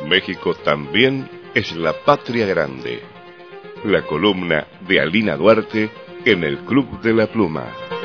México también es la patria grande. La columna de Alina Duarte en el Club de la Pluma.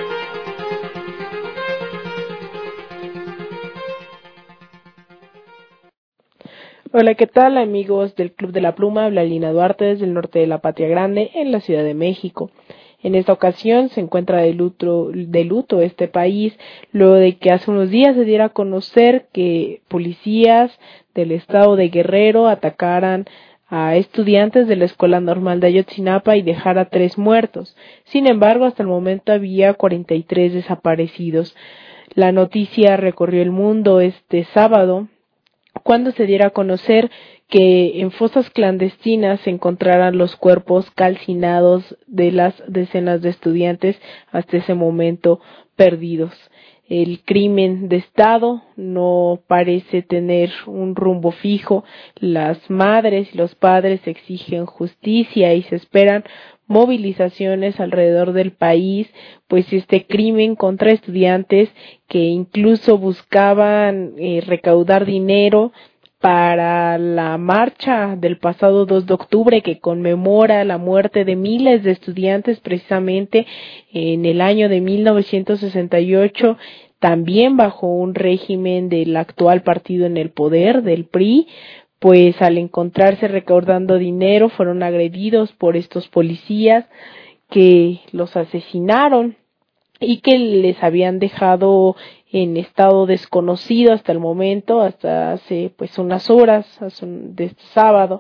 Hola, ¿qué tal amigos del Club de la Pluma? Habla Alina Duarte desde el norte de la Patria Grande en la Ciudad de México. En esta ocasión se encuentra de luto este país, luego de que hace unos días se diera a conocer que policías del estado de Guerrero atacaran a estudiantes de la Escuela Normal de Ayotzinapa y dejara 3 muertos. Sin embargo, hasta el momento había 43 desaparecidos. La noticia recorrió el mundo este sábado, cuando se diera a conocer que en fosas clandestinas se encontraran los cuerpos calcinados de las decenas de estudiantes hasta ese momento perdidos. El crimen de Estado no parece tener un rumbo fijo. Las madres y los padres exigen justicia y se esperan movilizaciones alrededor del país, pues este crimen contra estudiantes que incluso buscaban recaudar dinero para la marcha del pasado 2 de octubre que conmemora la muerte de miles de estudiantes precisamente en el año de 1968, también bajo un régimen del actual partido en el poder, del PRI. Pues al encontrarse recaudando dinero fueron agredidos por estos policías que los asesinaron y que les habían dejado en estado desconocido hasta el momento, hasta hace pues unas horas de este sábado.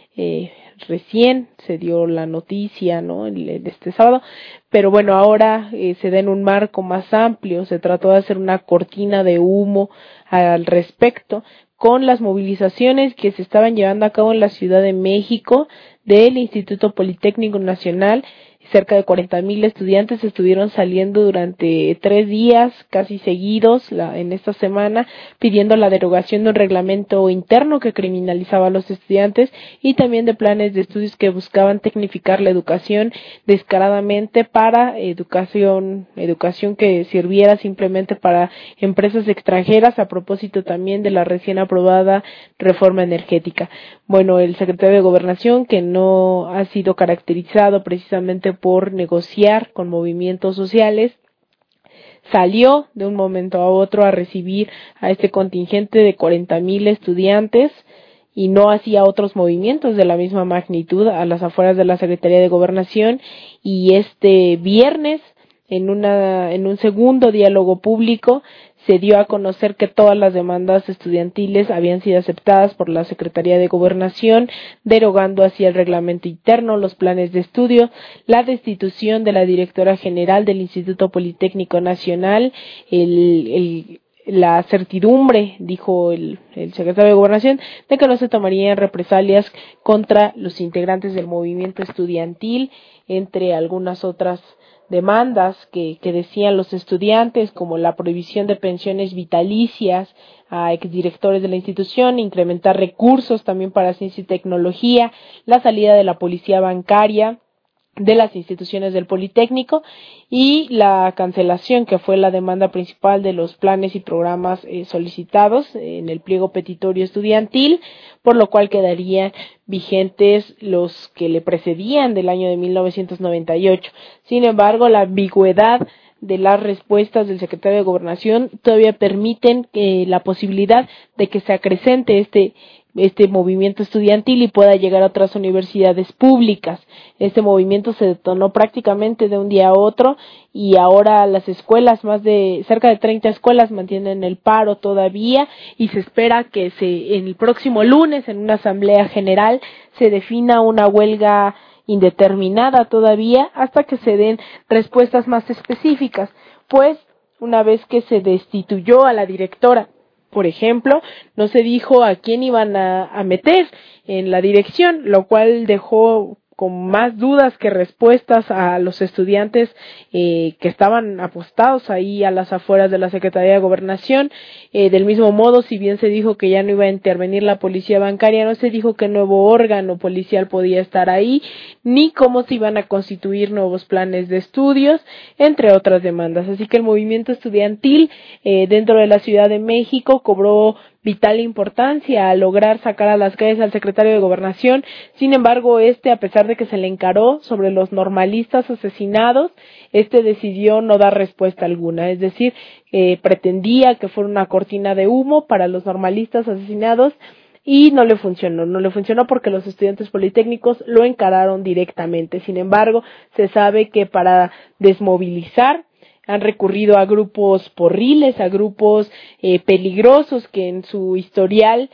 Recién se dio la noticia, ¿no?, de este sábado, pero bueno, ahora se da en un marco más amplio. Se trató de hacer una cortina de humo al respecto, con las movilizaciones que se estaban llevando a cabo en la Ciudad de México del Instituto Politécnico Nacional. Cerca de 40,000 estudiantes estuvieron saliendo durante 3 días casi seguidos en esta semana, pidiendo la derogación de un reglamento interno que criminalizaba a los estudiantes y también de planes de estudios que buscaban tecnificar la educación descaradamente para educación que sirviera simplemente para empresas extranjeras, a propósito también de la recién aprobada reforma energética. Bueno, el secretario de Gobernación, que no ha sido caracterizado precisamente por negociar con movimientos sociales, salió de un momento a otro a recibir a este contingente de 40,000 estudiantes y no hacía otros movimientos de la misma magnitud a las afueras de la Secretaría de Gobernación. Y este viernes, en un segundo diálogo público, se dio a conocer que todas las demandas estudiantiles habían sido aceptadas por la Secretaría de Gobernación, derogando así el reglamento interno, los planes de estudio, la destitución de la directora general del Instituto Politécnico Nacional, la certidumbre, dijo el secretario de Gobernación, de que no se tomarían represalias contra los integrantes del movimiento estudiantil, entre algunas otras demandas que decían los estudiantes, como la prohibición de pensiones vitalicias a exdirectores de la institución, incrementar recursos también para ciencia y tecnología, la salida de la policía bancaria de las instituciones del Politécnico y la cancelación, que fue la demanda principal de los planes y programas solicitados en el pliego petitorio estudiantil, por lo cual quedarían vigentes los que le precedían del año de 1998. Sin embargo, la ambigüedad de las respuestas del secretario de Gobernación todavía permiten la posibilidad de que se acrecente este movimiento estudiantil y pueda llegar a otras universidades públicas. Este movimiento se detonó prácticamente de un día a otro y ahora las escuelas, cerca de 30 escuelas, mantienen el paro todavía, y se espera que en el próximo lunes, en una asamblea general, se defina una huelga indeterminada todavía hasta que se den respuestas más específicas. Pues una vez que se destituyó a la directora, por ejemplo, no se dijo a quién iban a meter en la dirección, lo cual dejó con más dudas que respuestas a los estudiantes que estaban apostados ahí a las afueras de la Secretaría de Gobernación. Del mismo modo, si bien se dijo que ya no iba a intervenir la policía bancaria, no se dijo qué nuevo órgano policial podía estar ahí, ni cómo se iban a constituir nuevos planes de estudios, entre otras demandas. Así que el movimiento estudiantil dentro de la Ciudad de México cobró vital importancia a lograr sacar a las calles al secretario de Gobernación. Sin embargo, a pesar de que se le encaró sobre los normalistas asesinados, decidió no dar respuesta alguna, es decir, pretendía que fuera una cortina de humo para los normalistas asesinados y no le funcionó porque los estudiantes politécnicos lo encararon directamente. Sin embargo, se sabe que para desmovilizar han recurrido a grupos porriles, a grupos peligrosos que en su historial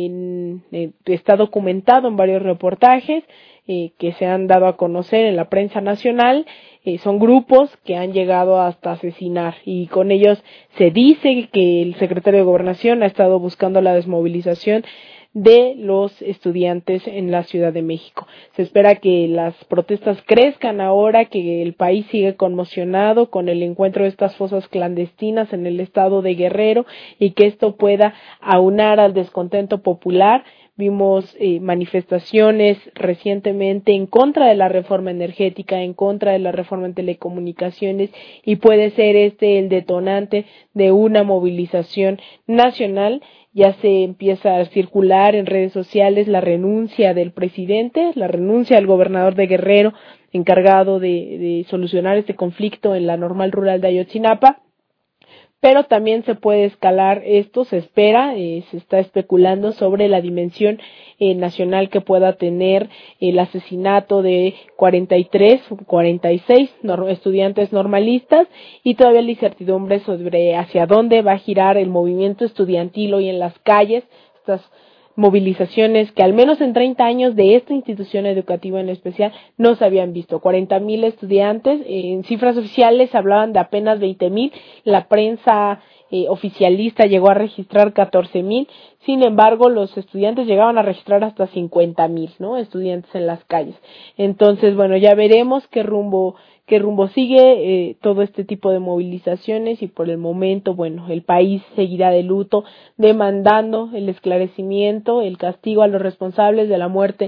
está documentado en varios reportajes que se han dado a conocer en la prensa nacional. Son grupos que han llegado hasta asesinar y con ellos se dice que el secretario de Gobernación ha estado buscando la desmovilización de los estudiantes en la Ciudad de México. Se espera que las protestas crezcan ahora que el país sigue conmocionado con el encuentro de estas fosas clandestinas en el estado de Guerrero y que esto pueda aunar al descontento popular. Vimos manifestaciones recientemente en contra de la reforma energética, en contra de la reforma en telecomunicaciones y puede ser el detonante de una movilización nacional. Ya se empieza a circular en redes sociales la renuncia del presidente, la renuncia del gobernador de Guerrero, encargado de solucionar este conflicto en la normal rural de Ayotzinapa. Pero también se puede escalar esto, se espera, se está especulando sobre la dimensión nacional que pueda tener el asesinato de 43 o 46 estudiantes normalistas y todavía la incertidumbre sobre hacia dónde va a girar el movimiento estudiantil hoy en las calles, estas movilizaciones que al menos en 30 años de esta institución educativa en especial no se habían visto. 40,000 estudiantes, en cifras oficiales hablaban de apenas 20,000, la prensa oficialista llegó a registrar 14,000, sin embargo los estudiantes llegaban a registrar hasta 50,000, ¿no? Estudiantes en las calles. Entonces, bueno, ya veremos qué rumbo sigue todo este tipo de movilizaciones y por el momento, bueno, el país seguirá de luto demandando el esclarecimiento, el castigo a los responsables de la muerte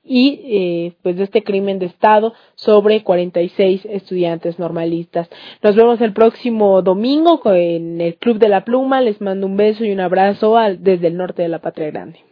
y pues de este crimen de Estado sobre 46 estudiantes normalistas. Nos vemos el próximo domingo en el Club de la Pluma. Les mando un beso y un abrazo desde el norte de la Patria Grande.